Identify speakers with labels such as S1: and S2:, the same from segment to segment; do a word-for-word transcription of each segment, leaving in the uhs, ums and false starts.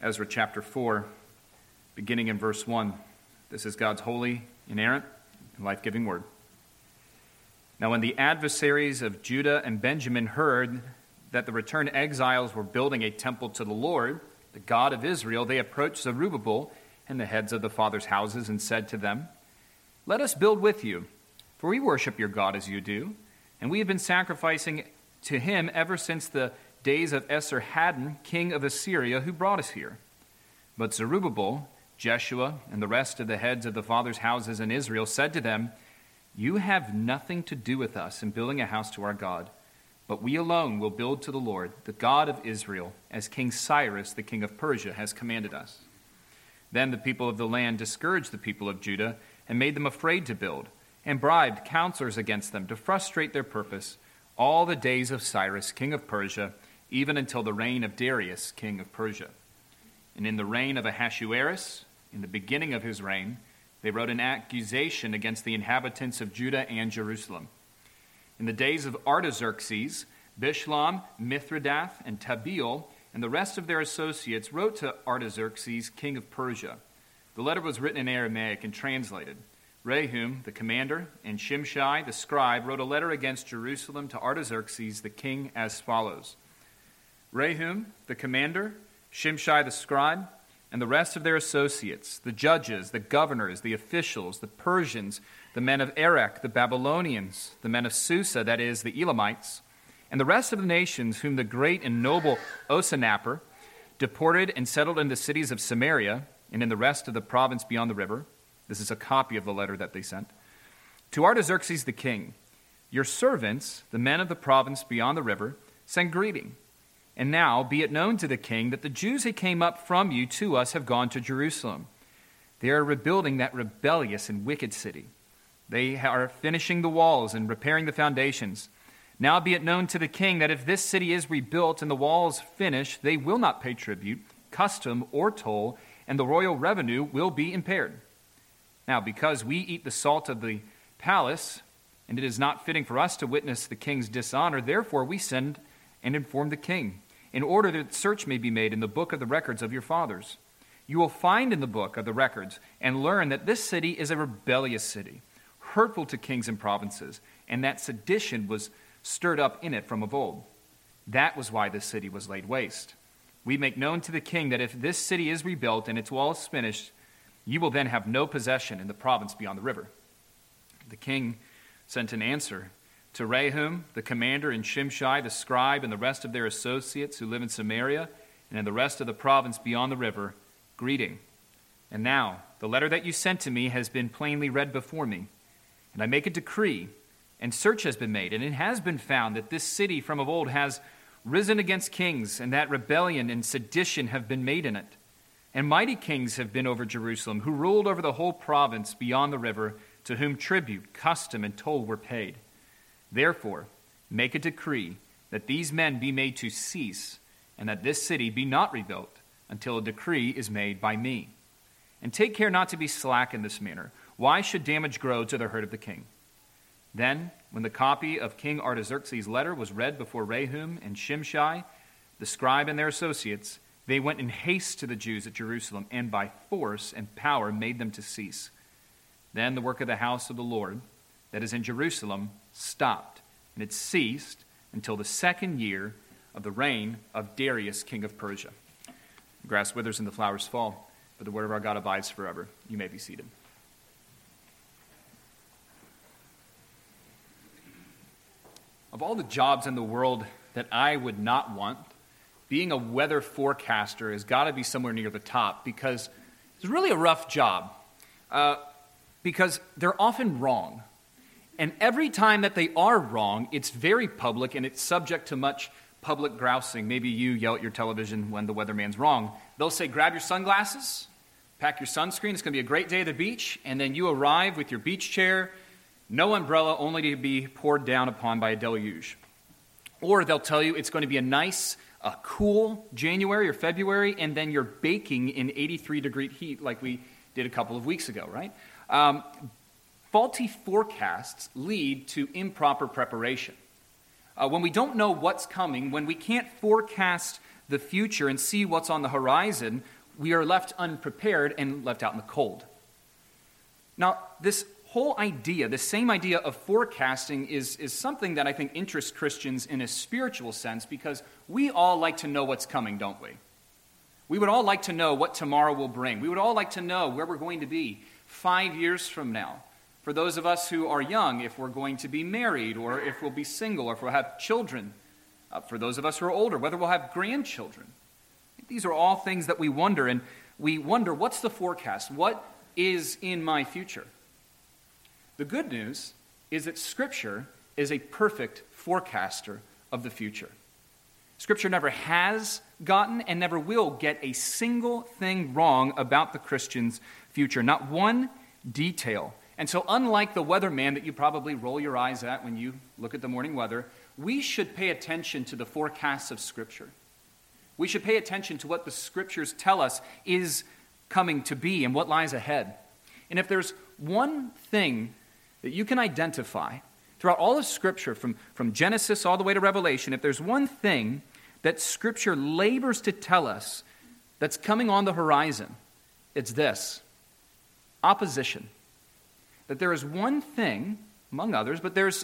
S1: Ezra chapter four, beginning in verse one. This is God's holy, inerrant, and life-giving word. Now when the adversaries of Judah and Benjamin heard that the returned exiles were building a temple to the Lord, the God of Israel, they approached Zerubbabel and the heads of the fathers' houses and said to them, "Let us build with you, for we worship your God as you do, and we have been sacrificing to him ever since the days of Esarhaddon, king of Assyria, who brought us here." But Zerubbabel, Jeshua, and the rest of the heads of the fathers' houses in Israel said to them, "You have nothing to do with us in building a house to our God, but we alone will build to the Lord, the God of Israel, as King Cyrus, the king of Persia, has commanded us." Then the people of the land discouraged the people of Judah and made them afraid to build, and bribed counselors against them to frustrate their purpose all the days of Cyrus, king of Persia, even until the reign of Darius, king of Persia. And in the reign of Ahasuerus, in the beginning of his reign, they wrote an accusation against the inhabitants of Judah and Jerusalem. In the days of Artaxerxes, Bishlam, Mithridath, and Tabeel, and the rest of their associates wrote to Artaxerxes, king of Persia. The letter was written in Aramaic and translated. Rehum, the commander, and Shimshai, the scribe, wrote a letter against Jerusalem to Artaxerxes, the king, as follows. Rehum, the commander, Shimshai, the scribe, and the rest of their associates, the judges, the governors, the officials, the Persians, the men of Erech, the Babylonians, the men of Susa, that is, the Elamites, and the rest of the nations whom the great and noble Osanappar deported and settled in the cities of Samaria and in the rest of the province beyond the river. This is a copy of the letter that they sent. To Artaxerxes the king, your servants, the men of the province beyond the river, send greeting. And now be it known to the king that the Jews who came up from you to us have gone to Jerusalem. They are rebuilding that rebellious and wicked city. They are finishing the walls and repairing the foundations. Now be it known to the king that if this city is rebuilt and the walls finished, they will not pay tribute, custom, or toll, and the royal revenue will be impaired. Now, because we eat the salt of the palace, and it is not fitting for us to witness the king's dishonor, therefore we send and inform the king, in order that search may be made in the book of the records of your fathers. You will find in the book of the records and learn that this city is a rebellious city, hurtful to kings and provinces, and that sedition was stirred up in it from of old. That was why this city was laid waste. We make known to the king that if this city is rebuilt and its walls finished, you will then have no possession in the province beyond the river. The king sent an answer to Rehum, the commander, and Shimshai, the scribe, and the rest of their associates who live in Samaria and in the rest of the province beyond the river, greeting. And now, the letter that you sent to me has been plainly read before me, and I make a decree, and search has been made, and it has been found that this city from of old has risen against kings, and that rebellion and sedition have been made in it. And mighty kings have been over Jerusalem, who ruled over the whole province beyond the river, to whom tribute, custom, and toll were paid. Therefore, make a decree that these men be made to cease, and that this city be not rebuilt until a decree is made by me. And take care not to be slack in this manner. Why should damage grow to the hurt of the king? Then, when the copy of King Artaxerxes' letter was read before Rehum and Shimshai, the scribe and their associates, they went in haste to the Jews at Jerusalem, and by force and power made them to cease. Then the work of the house of the Lord, that is in Jerusalem, stopped, and it ceased until the second year of the reign of Darius, king of Persia. The grass withers and the flowers fall, but the word of our God abides forever. You may be seated. Of all the jobs in the world that I would not want, being a weather forecaster has got to be somewhere near the top, because it's really a rough job, uh, because they're often wrong. And every time that they are wrong, it's very public and it's subject to much public grousing. Maybe you yell at your television when the weatherman's wrong. They'll say, grab your sunglasses, pack your sunscreen, it's going to be a great day at the beach, and then you arrive with your beach chair, no umbrella, only to be poured down upon by a deluge. Or they'll tell you it's going to be a nice, a cool January or February, and then you're baking in eighty-three degree heat like we did a couple of weeks ago, right? Um, faulty forecasts lead to improper preparation. Uh, when we don't know what's coming, when we can't forecast the future and see what's on the horizon, we are left unprepared and left out in the cold. Now, this whole idea, the same idea of forecasting is, is something that I think interests Christians in a spiritual sense, because we all like to know what's coming, don't we? We would all like to know what tomorrow will bring. We would all like to know where we're going to be five years from now. For those of us who are young, if we're going to be married, or if we'll be single, or if we'll have children. Uh, for those of us who are older, whether we'll have grandchildren. These are all things that we wonder, and we wonder, what's the forecast? What is in my future? The good news is that Scripture is a perfect forecaster of the future. Scripture never has gotten and never will get a single thing wrong about the Christian's future, not one detail. And so unlike the weatherman that you probably roll your eyes at when you look at the morning weather, we should pay attention to the forecasts of Scripture. We should pay attention to what the Scriptures tell us is coming to be and what lies ahead. And if there's one thing that you can identify throughout all of Scripture, from, from Genesis all the way to Revelation, if there's one thing that Scripture labors to tell us that's coming on the horizon, it's this: opposition. That there is one thing, among others, but there's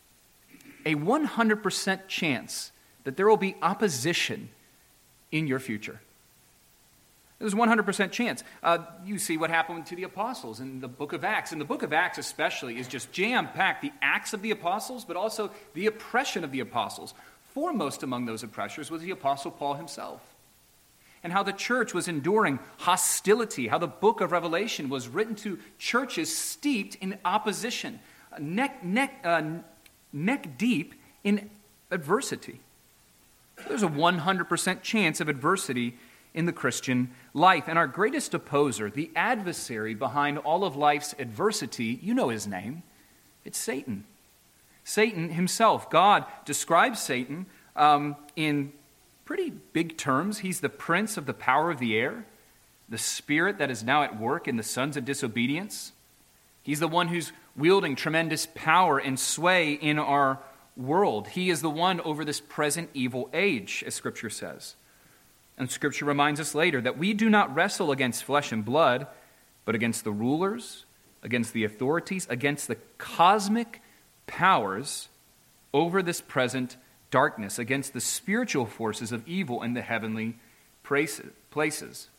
S1: a one hundred percent chance that there will be opposition in your future. There's a one hundred percent chance. Uh, you see what happened to the apostles in the book of Acts. And the book of Acts especially is just jam-packed. The acts of the apostles, but also the oppression of the apostles. Foremost among those oppressors was the apostle Paul himself. And how the church was enduring hostility. How the book of Revelation was written to churches steeped in opposition. Neck, neck, uh, neck deep in adversity. There's a one hundred percent chance of adversity in the Christian life. And our greatest opposer, the adversary behind all of life's adversity, you know his name. It's Satan. Satan himself. God describes Satan um, in pretty big terms. He's the prince of the power of the air, the spirit that is now at work in the sons of disobedience. He's the one who's wielding tremendous power and sway in our world. He is the one over this present evil age, as Scripture says. And Scripture reminds us later that we do not wrestle against flesh and blood, but against the rulers, against the authorities, against the cosmic powers over this present darkness, against the spiritual forces of evil in the heavenly places.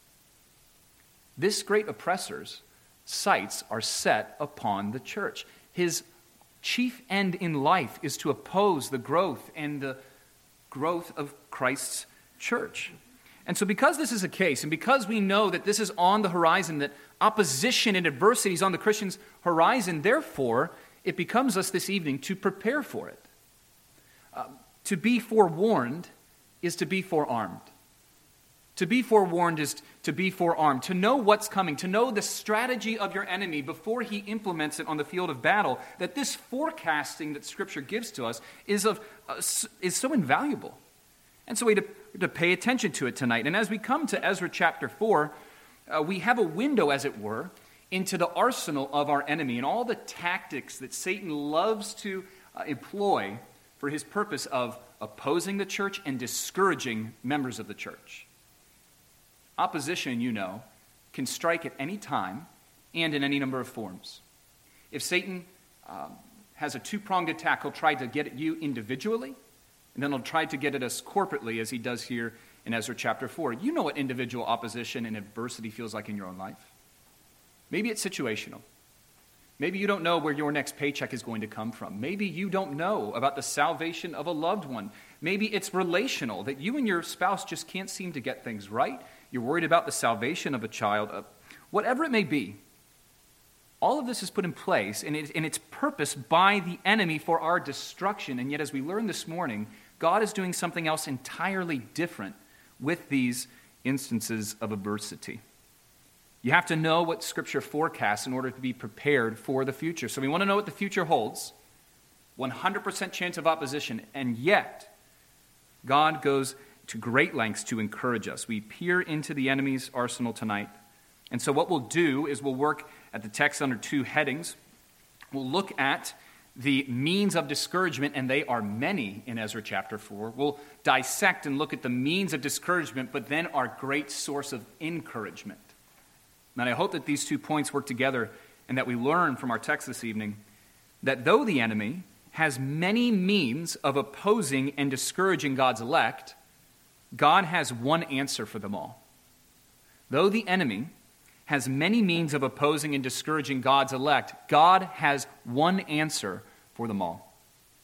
S1: This great oppressor's sights are set upon the church. His chief end in life is to oppose the growth and the growth of Christ's church. And so because this is the case, and because we know that this is on the horizon, that opposition and adversity is on the Christian's horizon, therefore, it becomes us this evening to prepare for it. Uh, to be forewarned is to be forearmed. To be forewarned is to be forearmed. To know what's coming, to know the strategy of your enemy before he implements it on the field of battle, that this forecasting that Scripture gives to us is, of, uh, is so invaluable. And so we have to, to pay attention to it tonight. And as we come to Ezra chapter four, uh, we have a window, as it were, into the arsenal of our enemy and all the tactics that Satan loves to uh, employ for his purpose of opposing the church and discouraging members of the church. Opposition, you know, can strike at any time and in any number of forms. If Satan um, has a two-pronged attack, he'll try to get at you individually, and then he'll try to get at us corporately, as he does here in Ezra chapter four. You know what individual opposition and adversity feels like in your own life. Maybe it's situational. Maybe you don't know where your next paycheck is going to come from. Maybe you don't know about the salvation of a loved one. Maybe it's relational, that you and your spouse just can't seem to get things right. You're worried about the salvation of a child. Uh, whatever it may be, all of this is put in place, and, it, and it's purposed by the enemy for our destruction. And yet, as we learned this morning, God is doing something else entirely different with these instances of adversity. You have to know what Scripture forecasts in order to be prepared for the future. So we want to know what the future holds. one hundred percent chance of opposition. And yet, God goes to great lengths to encourage us. We peer into the enemy's arsenal tonight. And so what we'll do is we'll work at the text under two headings. We'll look at the means of discouragement, and they are many in Ezra chapter four. We'll dissect and look at the means of discouragement, but then our great source of encouragement. And I hope that these two points work together and that we learn from our text this evening that though the enemy has many means of opposing and discouraging God's elect, God has one answer for them all. Though the enemy has many means of opposing and discouraging God's elect, God has one answer for them all.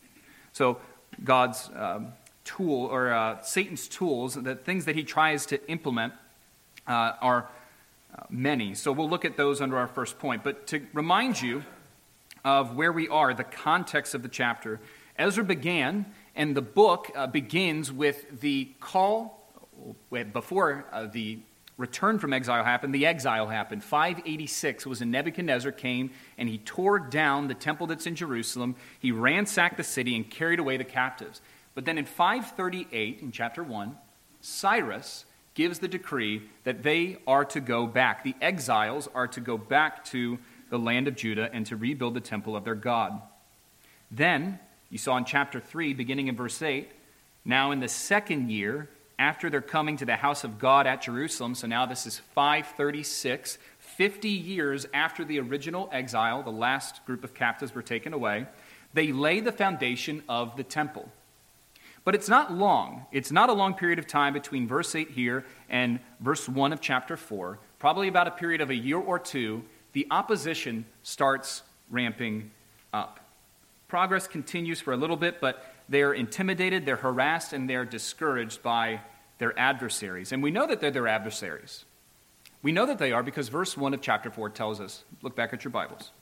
S1: So God's um, tool, or uh, Satan's tools, the things that he tries to implement uh, are uh, many. So we'll look at those under our first point. But to remind you of where we are, the context of the chapter, Ezra began, and the book uh, begins with the call, before uh, the return from exile happened, the exile happened. five eighty-six, it was when Nebuchadnezzar came and he tore down the temple that's in Jerusalem. He ransacked the city and carried away the captives. But then in five thirty-eight, in chapter one, Cyrus gives the decree that they are to go back. The exiles are to go back to the land of Judah and to rebuild the temple of their God. Then, you saw in chapter three, beginning in verse eight, now in the second year, after their coming to the house of God at Jerusalem, so now this is five thirty-six, fifty years after the original exile, the last group of captives were taken away, they lay the foundation of the temple. But it's not long. It's not a long period of time between verse eight here and verse one of chapter four. Probably about a period of a year or two, the opposition starts ramping up. Progress continues for a little bit, but they're intimidated, they're harassed, and they're discouraged by their adversaries. And we know that they're their adversaries. We know that they are because verse one of chapter four tells us. Look back at your Bibles.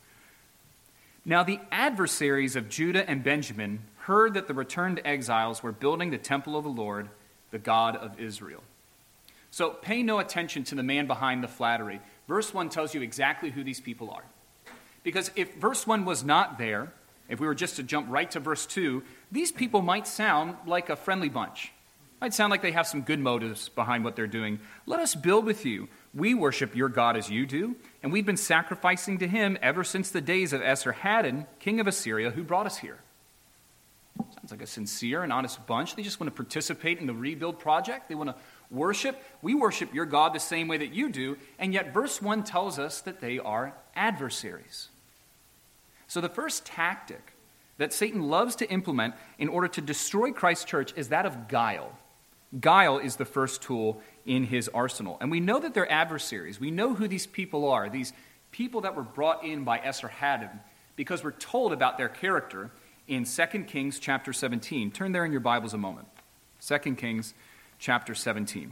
S1: Now the adversaries of Judah and Benjamin heard that the returned exiles were building the temple of the Lord, the God of Israel. So pay no attention to the man behind the flattery. Verse one tells you exactly who these people are. Because if verse one was not there, if we were just to jump right to verse two, these people might sound like a friendly bunch. Might sound like they have some good motives behind what they're doing. Let us build with you. We worship your God as you do, and we've been sacrificing to him ever since the days of Esarhaddon, king of Assyria, who brought us here. Sounds like a sincere and honest bunch. They just want to participate in the rebuild project. They want to worship. We worship your God the same way that you do, and yet verse one tells us that they are adversaries. So the first tactic that Satan loves to implement in order to destroy Christ's church is that of guile. Guile is the first tool in his arsenal. And we know that they're adversaries. We know who these people are, these people that were brought in by Esarhaddon, because we're told about their character in Second Kings chapter seventeen. Turn there in your Bibles a moment. Second Kings chapter seventeen.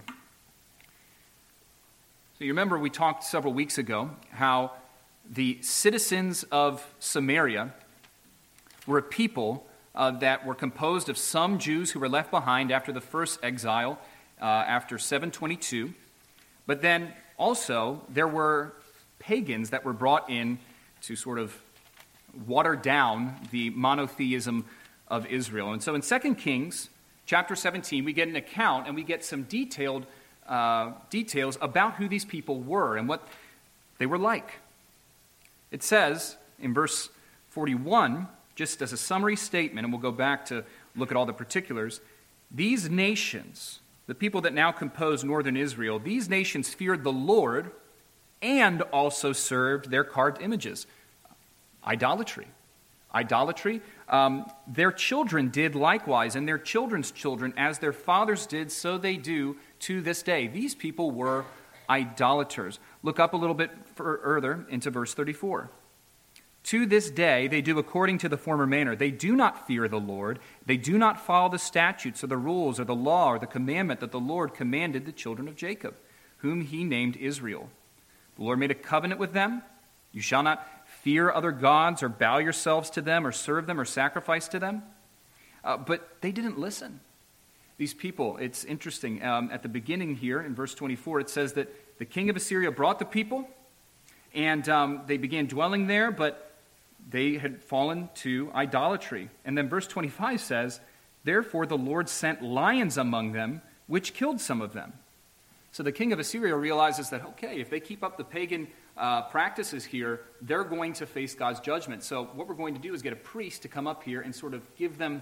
S1: So you remember we talked several weeks ago how the citizens of Samaria were a people uh, that were composed of some Jews who were left behind after the first exile, uh, after seven twenty-two. But then also there were pagans that were brought in to sort of water down the monotheism of Israel. And so in Second Kings chapter seventeen, we get an account and we get some detailed uh, details about who these people were and what they were like. It says in verse forty-one, just as a summary statement, and we'll go back to look at all the particulars, these nations, the people that now compose northern Israel, these nations feared the Lord and also served their carved images. Idolatry. Idolatry. Um, their children did likewise, and their children's children, as their fathers did, so they do to this day. These people were idolaters. Look up a little bit further into verse thirty-four. To this day, they do according to the former manner. They do not fear the Lord. They do not follow the statutes or the rules or the law or the commandment that the Lord commanded the children of Jacob, whom he named Israel. The Lord made a covenant with them. You shall not fear other gods or bow yourselves to them or serve them or sacrifice to them. Uh, but they didn't listen. These people, it's interesting. Um, at the beginning here in verse twenty-four, it says that the king of Assyria brought the people and um, they began dwelling there, but they had fallen to idolatry. And then verse twenty-five says, therefore the Lord sent lions among them, which killed some of them. So the king of Assyria realizes that, okay, if they keep up the pagan uh, practices here, they're going to face God's judgment. So what we're going to do is get a priest to come up here and sort of give them,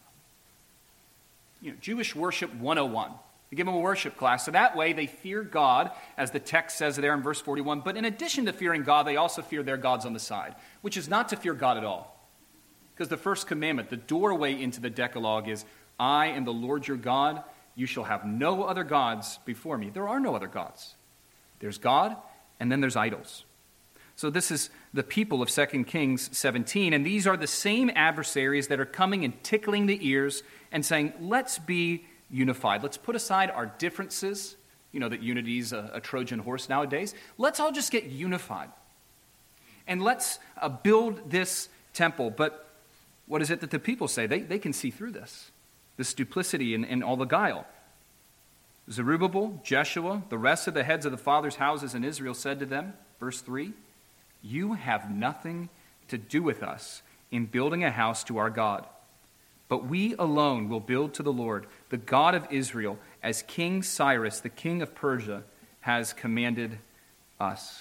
S1: you know, Jewish worship one oh one. To give them a worship class. So that way they fear God, as the text says there in verse forty-one. But in addition to fearing God, they also fear their gods on the side, which is not to fear God at all. Because the first commandment, the doorway into the Decalogue is, I am the Lord your God. You shall have no other gods before me. There are no other gods. There's God, and then there's idols. So this is the people of Second Kings seventeen, and these are the same adversaries that are coming and tickling the ears and saying, let's be unified. Let's put aside our differences. You know that unity's a, a Trojan horse nowadays. Let's all just get unified. And let's uh, build this temple. But what is it that the people say? They, they can see through this. This duplicity and, and all the guile. Zerubbabel, Jeshua, the rest of the heads of the fathers' houses in Israel said to them, verse three, you have nothing to do with us in building a house to our God. But we alone will build to the Lord, the God of Israel, as King Cyrus, the king of Persia, has commanded us.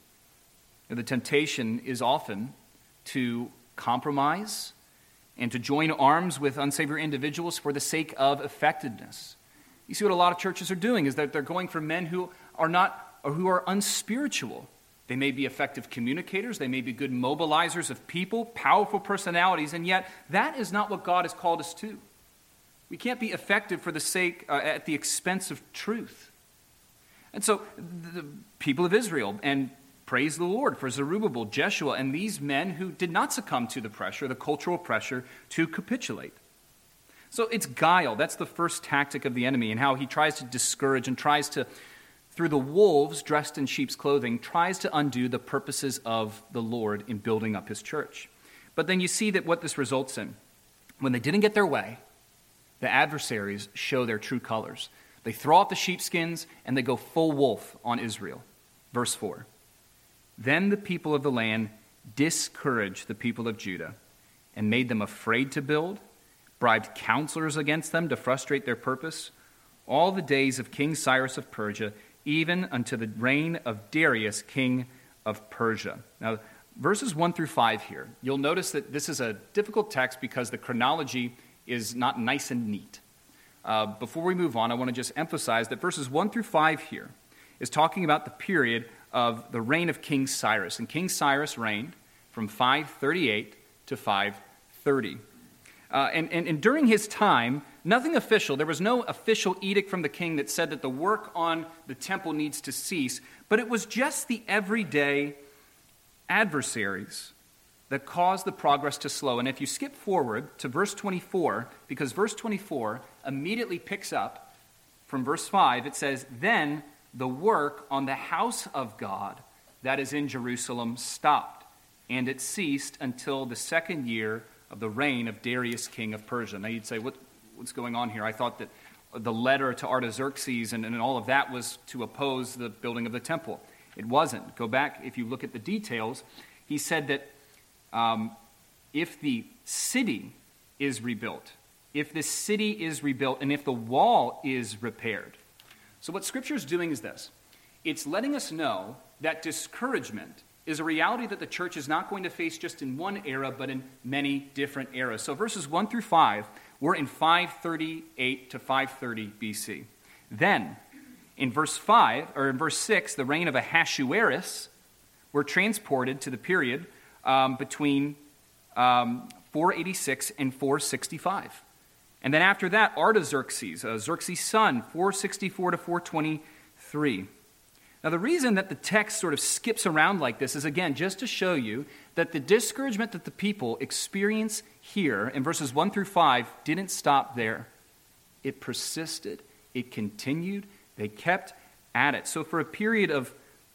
S1: The temptation is often to compromise and to join arms with unsavory individuals for the sake of effectiveness. You see what a lot of churches are doing is that they're going for men who are not, or who are unspiritual. They may be effective communicators. They may be good mobilizers of people, powerful personalities, and yet that is not what God has called us to. We can't be effective for the sake, uh, at the expense of truth. And so the people of Israel, and praise the Lord for Zerubbabel, Jeshua, and these men who did not succumb to the pressure, the cultural pressure, to capitulate. So it's guile. That's the first tactic of the enemy, and how he tries to discourage and tries to, through the wolves dressed in sheep's clothing, tries to undo the purposes of the Lord in building up his church. But then you see that what this results in. When they didn't get their way, the adversaries show their true colors. They throw off the sheepskins and they go full wolf on Israel. Verse four. Then the people of the land discouraged the people of Judah and made them afraid to build, bribed counselors against them to frustrate their purpose, all the days of King Cyrus of Persia, even unto the reign of Darius, king of Persia. Now, verses one through five here, you'll notice that this is a difficult text because the chronology is not nice and neat. Uh, before we move on, I want to just emphasize that verses one through five here is talking about the period of the reign of King Cyrus. And King Cyrus reigned from five thirty-eight to five thirty. Uh, and, and, and during his time, nothing official, there was no official edict from the king that said that the work on the temple needs to cease, but it was just the everyday adversaries that caused the progress to slow. And if you skip forward to verse twenty-four, because verse twenty-four immediately picks up from verse five, it says, then the work on the house of God that is in Jerusalem stopped, and it ceased until the second year of the reign of Darius, king of Persia. Now you'd say, what, what's going on here? I thought that the letter to Artaxerxes and, and all of that was to oppose the building of the temple. It wasn't. Go back, if you look at the details, he said that um, if the city is rebuilt, if the city is rebuilt, and if the wall is repaired. So what Scripture is doing is this. It's letting us know that discouragement is a reality that the church is not going to face just in one era, but in many different eras. So verses one through five, we're in five thirty-eight to five thirty B C. Then, in verse five, or in verse six, the reign of Ahasuerus, we're transported to the period um, between um, four eighty-six and four sixty-five. And then after that, Artaxerxes, uh, Xerxes' son, four sixty-four to four twenty-three. Now, the reason that the text sort of skips around like this is, again, just to show you that the discouragement that the people experience here in verses one through five didn't stop there. It persisted. It continued. They kept at it. So for a period of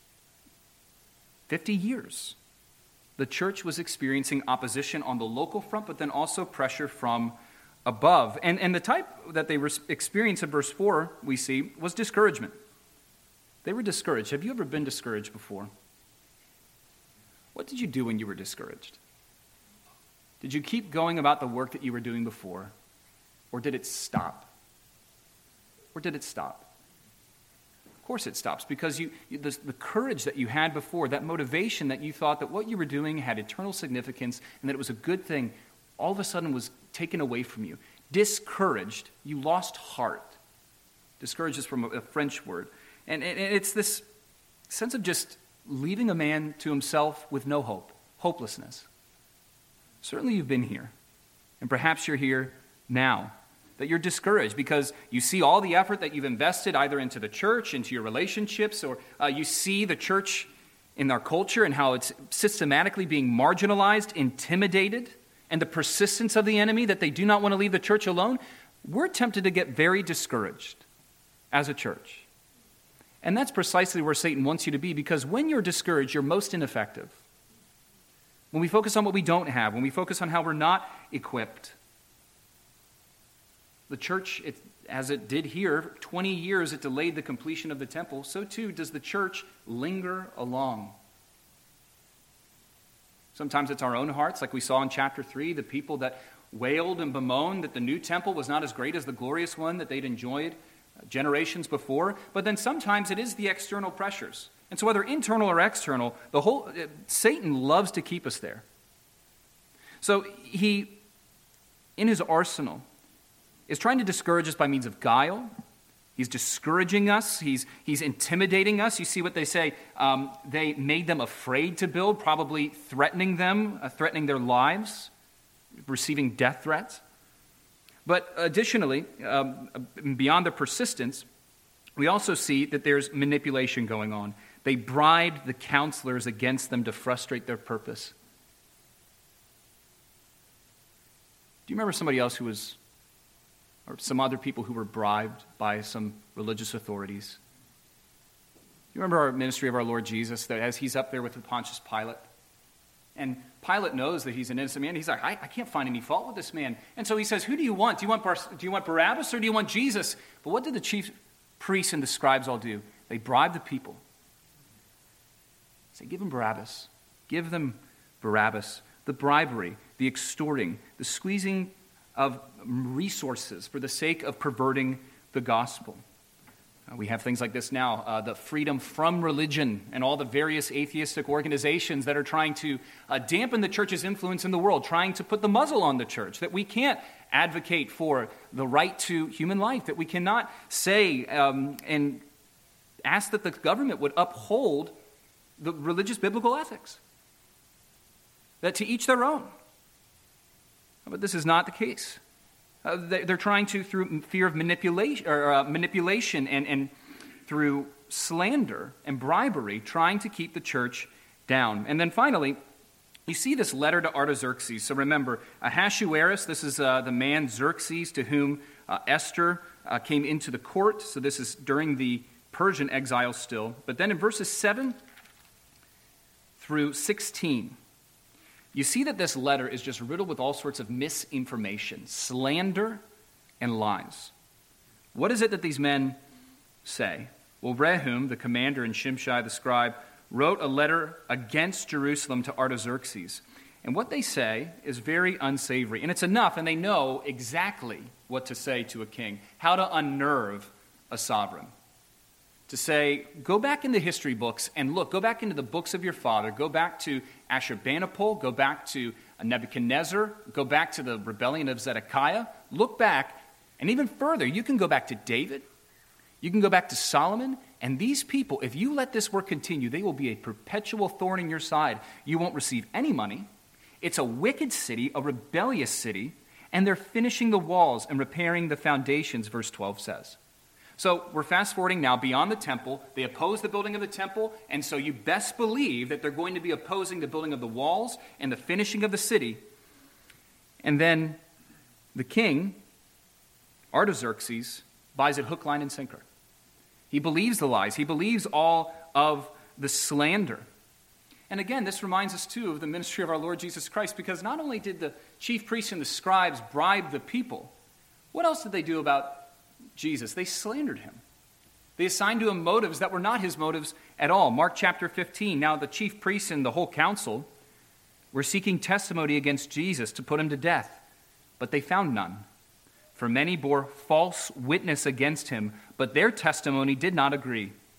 S1: fifty years, the church was experiencing opposition on the local front, but then also pressure from above. And, and the type that they experienced in verse four, we see, was discouragement. They were discouraged. Have you ever been discouraged before? What did you do when you were discouraged? Did you keep going about the work that you were doing before? Or did it stop? Or did it stop? Of course it stops, because you, you the, the courage that you had before, that motivation that you thought that what you were doing had eternal significance and that it was a good thing, all of a sudden was taken away from you. Discouraged, you lost heart. Discouraged is from a, a French word. And, and it's this sense of just leaving a man to himself with no hope, hopelessness. Certainly you've been here, and perhaps you're here now, that you're discouraged because you see all the effort that you've invested either into the church, into your relationships, or uh, you see the church in our culture and how it's systematically being marginalized, intimidated, and the persistence of the enemy that they do not want to leave the church alone. We're tempted to get very discouraged as a church. And that's precisely where Satan wants you to be, because when you're discouraged, you're most ineffective. When we focus on what we don't have, when we focus on how we're not equipped. The church, it, as it did here, twenty years it delayed the completion of the temple, so too does the church linger along. Sometimes it's our own hearts, like we saw in chapter three, the people that wailed and bemoaned that the new temple was not as great as the glorious one that they'd enjoyed generations before. But then sometimes it is the external pressures. And so whether internal or external, the whole Satan loves to keep us there. So he, in his arsenal, is trying to discourage us by means of guile. He's discouraging us. He's, he's intimidating us. You see what they say. Um, they made them afraid to build, probably threatening them, uh, threatening their lives, receiving death threats. But additionally, um, beyond the persistence, we also see that there's manipulation going on. They bribed the counselors against them to frustrate their purpose. Do you remember somebody else who was, or some other people who were bribed by some religious authorities? You remember our ministry of our Lord Jesus, that as he's up there with Pontius Pilate, and Pilate knows that he's an innocent man. He's like, I, I can't find any fault with this man. And so he says, who do you want? Do you want, Bar- do you want Barabbas or do you want Jesus? But what did the chief priests and the scribes all do? They bribed the people. Say, give them Barabbas. Give them Barabbas. The bribery, the extorting, the squeezing of resources for the sake of perverting the gospel. Uh, we have things like this now, uh, the Freedom from Religion and all the various atheistic organizations that are trying to uh, dampen the church's influence in the world, trying to put the muzzle on the church, that we can't advocate for the right to human life, that we cannot say um, and ask that the government would uphold the religious biblical ethics, that to each their own. But this is not the case. Uh, they, they're trying to, through fear of manipulation, or uh, manipulation and, and through slander and bribery, trying to keep the church down. And then finally, you see this letter to Artaxerxes. So remember, Ahasuerus, this is uh, the man Xerxes to whom uh, Esther uh, came into the court. So this is during the Persian exile still. But then in verses seven through sixteen, you see that this letter is just riddled with all sorts of misinformation, slander, and lies. What is it that these men say? Well, Rehum, the commander, and Shimshai, the scribe, wrote a letter against Jerusalem to Artaxerxes. And what they say is very unsavory. And it's enough, and they know exactly what to say to a king, how to unnerve a sovereign. To say, go back in the history books and look, go back into the books of your father, go back to Ashurbanipal, go back to Nebuchadnezzar, go back to the rebellion of Zedekiah, look back, and even further, you can go back to David, you can go back to Solomon, and these people, if you let this work continue, they will be a perpetual thorn in your side. You won't receive any money. It's a wicked city, a rebellious city, and they're finishing the walls and repairing the foundations, verse twelve says. So we're fast-forwarding now beyond the temple. They oppose the building of the temple, and so you best believe that they're going to be opposing the building of the walls and the finishing of the city. And then the king, Artaxerxes, buys it hook, line, and sinker. He believes the lies. He believes all of the slander. And again, this reminds us, too, of the ministry of our Lord Jesus Christ, because not only did the chief priests and the scribes bribe the people, what else did they do about Jesus? They slandered him. They assigned to him motives that were not his motives at all. Mark chapter fifteen, now the chief priests and the whole council were seeking testimony against Jesus to put him to death, but they found none. For many bore false witness against him, but their testimony did not agree.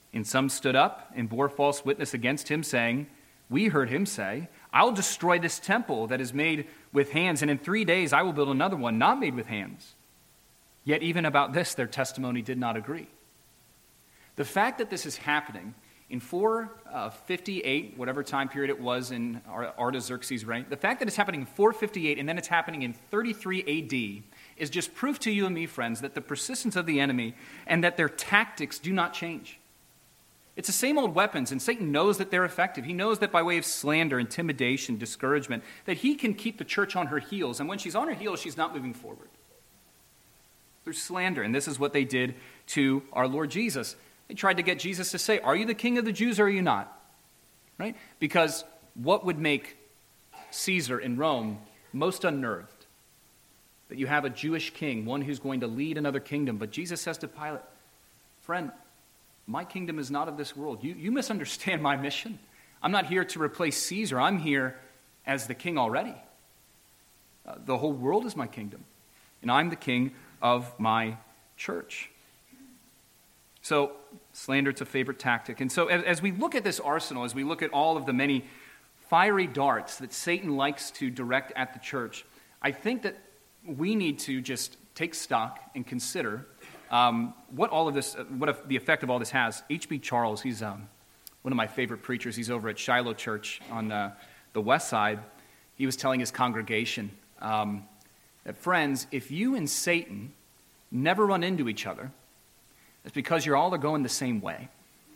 S1: And some stood up and bore false witness against him, saying, we heard him say, I'll destroy this temple that is made with hands, and in three days I will build another one not made with hands. Yet even about this their testimony did not agree. The fact that this is happening in four fifty-eight, whatever time period it was in Artaxerxes' reign, the fact that it's happening in four fifty-eight and then it's happening in thirty-three A D is just proof to you and me, friends, that the persistence of the enemy and that their tactics do not change. It's the same old weapons, and Satan knows that they're effective. He knows that by way of slander, intimidation, discouragement, that he can keep the church on her heels, and when she's on her heels, she's not moving forward. There's slander, and this is what they did to our Lord Jesus. They tried to get Jesus to say, are you the king of the Jews or are you not? Right? Because what would make Caesar in Rome most unnerved? That you have a Jewish king, one who's going to lead another kingdom. But Jesus says to Pilate, friend, my kingdom is not of this world. You, you misunderstand my mission. I'm not here to replace Caesar. I'm here as the king already. Uh, the whole world is my kingdom. And I'm the king of my church. So, slander, it's a favorite tactic. And so as, as we look at this arsenal, as we look at all of the many fiery darts that Satan likes to direct at the church, I think that we need to just take stock and consider um, what all of this, uh, what if the effect of all this has. H B Charles, he's um, one of my favorite preachers. He's over at Shiloh Church on uh, the west side. He was telling his congregation um, that, friends, if you and Satan never run into each other, it's because you're all are going the same way.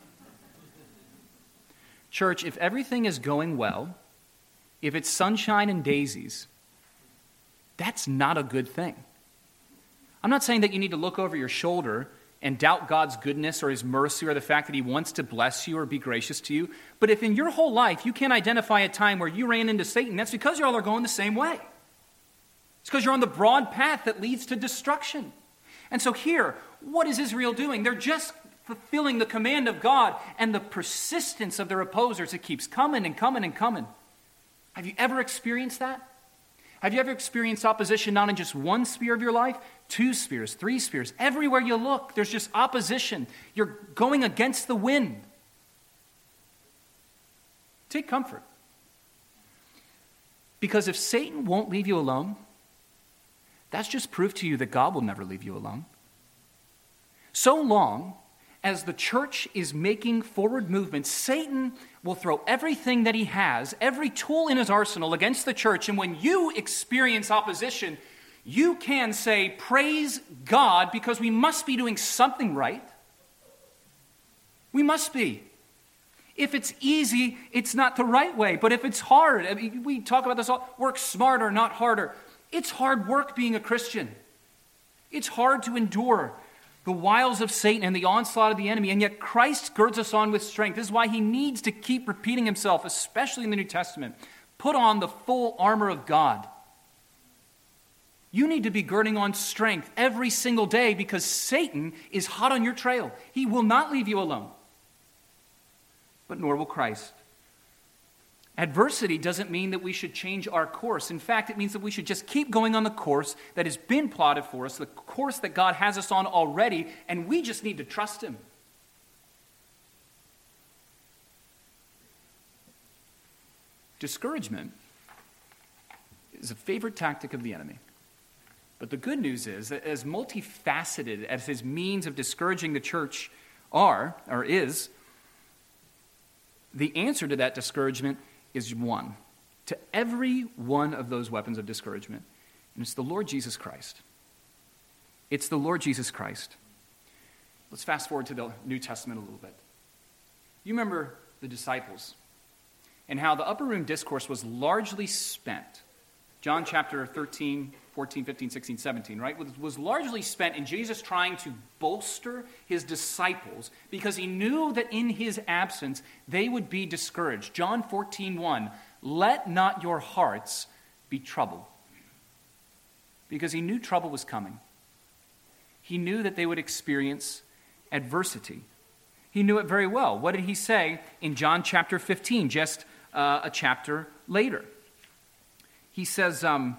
S1: Church, if everything is going well, if it's sunshine and daisies, that's not a good thing. I'm not saying that you need to look over your shoulder and doubt God's goodness or his mercy or the fact that he wants to bless you or be gracious to you. But if in your whole life you can't identify a time where you ran into Satan, that's because you all are going the same way. It's because you're on the broad path that leads to destruction. And so here, what is Israel doing? They're just fulfilling the command of God and the persistence of their opposers. It keeps coming and coming and coming. Have you ever experienced that? Have you ever experienced opposition not in just one sphere of your life? Two spheres, three spheres. Everywhere you look, there's just opposition. You're going against the wind. Take comfort. Because if Satan won't leave you alone, that's just proof to you that God will never leave you alone. So long as the church is making forward movements, Satan will throw everything that he has, every tool in his arsenal against the church. And when you experience opposition, you can say, praise God, because we must be doing something right. We must be. If it's easy, it's not the right way. But if it's hard, I mean, we talk about this all, work smarter, not harder. It's hard work being a Christian. It's hard to endure the wiles of Satan and the onslaught of the enemy, and yet Christ girds us on with strength. This is why he needs to keep repeating himself, especially in the New Testament. Put on the full armor of God. You need to be girding on strength every single day because Satan is hot on your trail. He will not leave you alone, but nor will Christ. Adversity doesn't mean that we should change our course. In fact, it means that we should just keep going on the course that has been plotted for us, the course that God has us on already, and we just need to trust him. Discouragement is a favorite tactic of the enemy. But the good news is that as multifaceted as his means of discouraging the church are, or is, the answer to that discouragement is one, to every one of those weapons of discouragement. And it's the Lord Jesus Christ. It's the Lord Jesus Christ. Let's fast forward to the New Testament a little bit. You remember the disciples and how the upper room discourse was largely spent. John chapter thirteen, fourteen, fifteen, sixteen, seventeen, right? Was, was largely spent in Jesus trying to bolster his disciples because he knew that in his absence they would be discouraged. John fourteen, one, let not your hearts be troubled. Because he knew trouble was coming. He knew that they would experience adversity. He knew it very well. What did he say in John chapter fifteen, just uh, a chapter later? He says, um,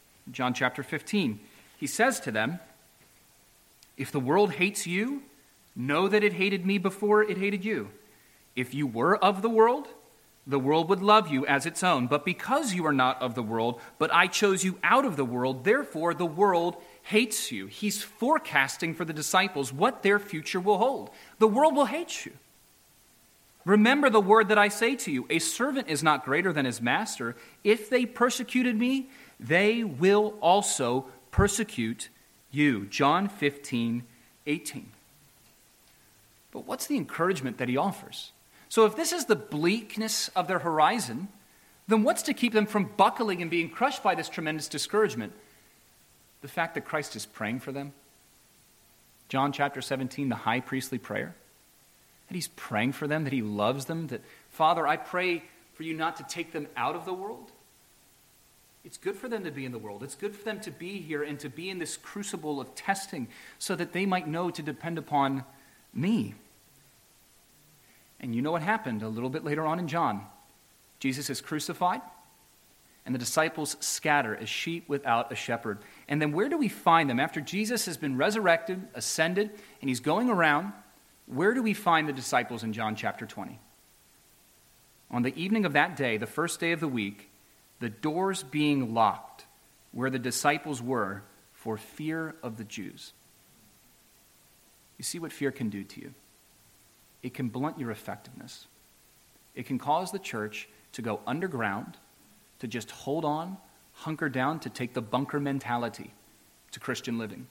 S1: John chapter fifteen, he says to them, if the world hates you, Know that it hated me before it hated you. If you were of the world, the world would love you as its own. But because you are not of the world, but I chose you out of the world, therefore the world hates you. He's forecasting for the disciples what their future will hold. The world will hate you. Remember the word that I say to you, a servant is not greater than his master. If they persecuted me, they will also persecute you. John fifteen, eighteen. But what's the encouragement that he offers? So if this is the bleakness of their horizon, then what's to keep them from buckling and being crushed by this tremendous discouragement? The fact that Christ is praying for them. John chapter seventeen, the high priestly prayer. That he's praying for them, that he loves them, that, Father, I pray for you not to take them out of the world. It's good for them to be in the world. It's good for them to be here and to be in this crucible of testing so that they might know to depend upon me. And you know what happened a little bit later on in John. Jesus is crucified, and the disciples scatter as sheep without a shepherd. And then where do we find them? After Jesus has been resurrected, ascended, and he's going around, where do we find the disciples in John chapter twenty? On the evening of that day, the first day of the week, the doors being locked where the disciples were for fear of the Jews. You see what fear can do to you? It can blunt your effectiveness. It can cause the church to go underground, to just hold on, hunker down, to take the bunker mentality to Christian living.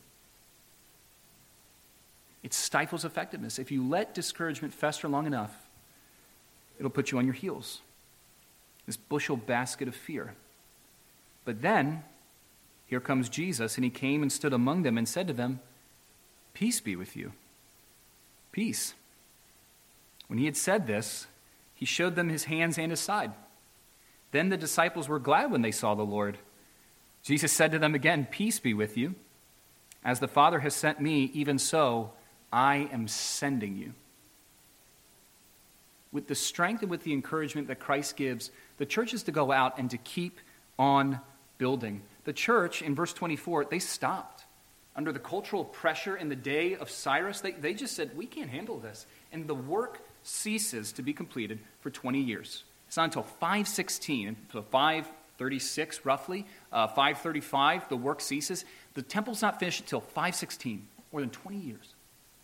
S1: It stifles effectiveness. If you let discouragement fester long enough, it'll put you on your heels. This bushel basket of fear. But then, here comes Jesus, and he came and stood among them and said to them, "Peace be with you." Peace. When he had said this, he showed them his hands and his side. Then the disciples were glad when they saw the Lord. Jesus said to them again, "Peace be with you. As the Father has sent me, even so I am sending you." With the strength and with the encouragement that Christ gives, the church is to go out and to keep on building. The church, in verse twenty-four, they stopped. Under the cultural pressure in the day of Cyrus, they, they just said, we can't handle this. And the work ceases to be completed for twenty years. It's not until five sixteen, so five thirty-six roughly, uh, five thirty-five, the work ceases. The temple's not finished until five sixteen, more than twenty years.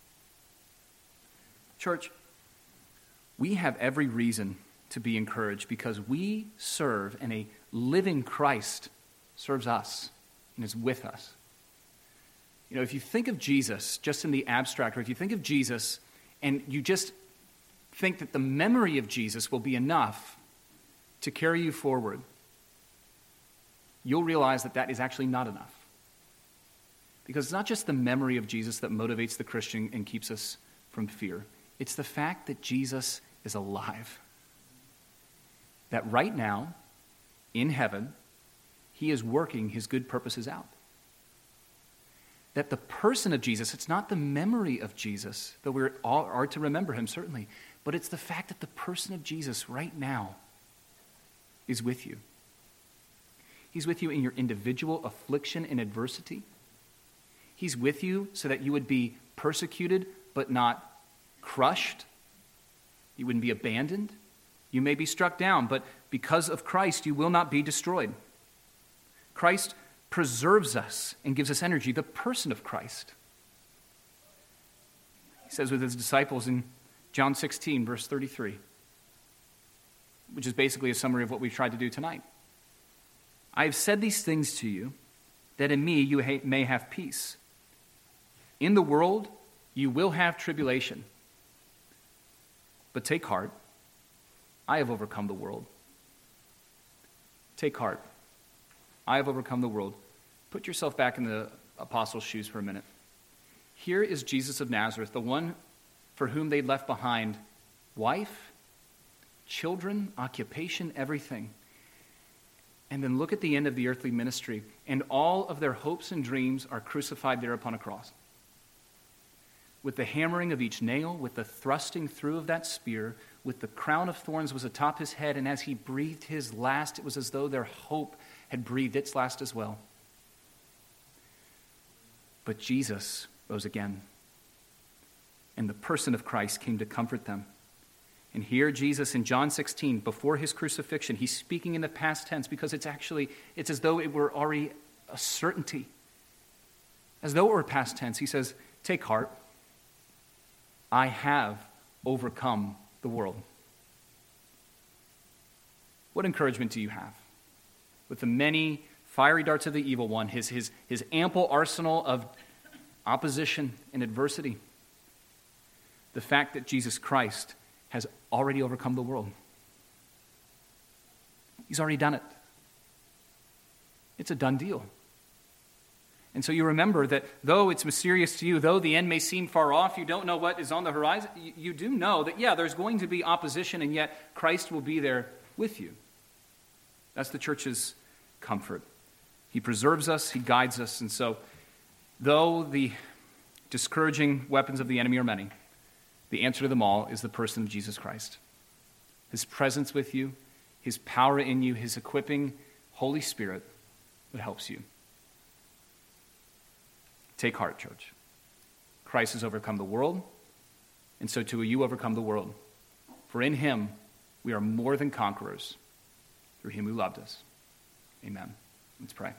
S1: Church, we have every reason to be encouraged because we serve and a living Christ serves us and is with us. You know, if you think of Jesus just in the abstract, or if you think of Jesus and you just think that the memory of Jesus will be enough to carry you forward, you'll realize that that is actually not enough. Because it's not just the memory of Jesus that motivates the Christian and keeps us from fear. It's the fact that Jesus is alive. That right now, in heaven, he is working his good purposes out. That the person of Jesus, it's not the memory of Jesus, though we all are to remember him, certainly, but it's the fact that the person of Jesus right now is with you. He's with you in your individual affliction and adversity. He's with you so that you would be persecuted but not crushed. You wouldn't be abandoned. You may be struck down, but because of Christ, you will not be destroyed. Christ preserves us and gives us energy, the person of Christ. He says with his disciples in John sixteen, verse thirty-three, which is basically a summary of what we've tried to do tonight. I have said these things to you, that in me you may have peace. In the world you will have tribulation. But take heart, I have overcome the world. Take heart, I have overcome the world. Put yourself back in the apostles' shoes for a minute. Here is Jesus of Nazareth, the one for whom they'd left behind wife, children, occupation, everything. And then look at the end of the earthly ministry, and all of their hopes and dreams are crucified there upon a cross. With the hammering of each nail, with the thrusting through of that spear, with the crown of thorns was atop his head, and as he breathed his last, it was as though their hope had breathed its last as well. But Jesus rose again. and the person of Christ came to comfort them. And here Jesus in John sixteen, before his crucifixion, he's speaking in the past tense because it's actually, it's as though it were already a certainty. As though it were past tense, he says, take heart, I have overcome the world. What encouragement do you have? With the many fiery darts of the evil one, his, his, his ample arsenal of opposition and adversity, the fact that Jesus Christ has already overcome the world. He's already done it. It's a done deal. And so you remember that though it's mysterious to you, though the end may seem far off, you don't know what is on the horizon, you, you do know that, yeah, there's going to be opposition, and yet Christ will be there with you. That's the church's comfort. He preserves us, he guides us, and so though the discouraging weapons of the enemy are many, the answer to them all is the person of Jesus Christ. His presence with you, his power in you, his equipping Holy Spirit that helps you. Take heart, church. Christ has overcome the world, and so too will you overcome the world. For in him we are more than conquerors, through him who loved us. Amen. Let's pray.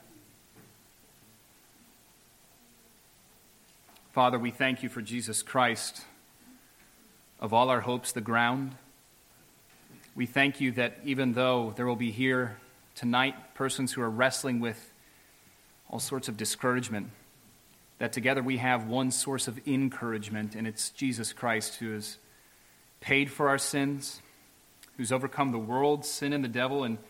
S1: Father, we thank you for Jesus Christ, of all our hopes the ground. We thank you that even though there will be here tonight persons who are wrestling with all sorts of discouragement, that together we have one source of encouragement, and it's Jesus Christ, who has paid for our sins, who's overcome the world, sin, and the devil. And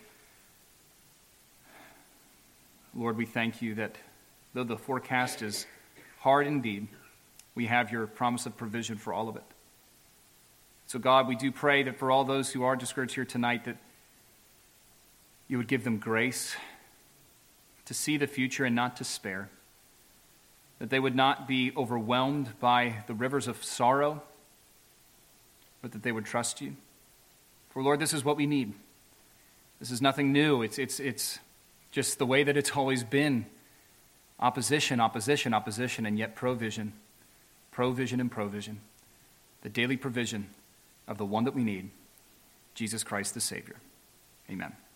S1: Lord, we thank you that though the forecast is hard indeed, we have your promise of provision for all of it. So God, we do pray that for all those who are discouraged here tonight, that you would give them grace to see the future and not to spare, that they would not be overwhelmed by the rivers of sorrow, but that they would trust you. For Lord, this is what we need. This is nothing new. It's, it's, it's just the way that it's always been. Opposition, opposition, opposition, and yet provision. Provision and provision. The daily provision of the one that we need, Jesus Christ the Savior. Amen.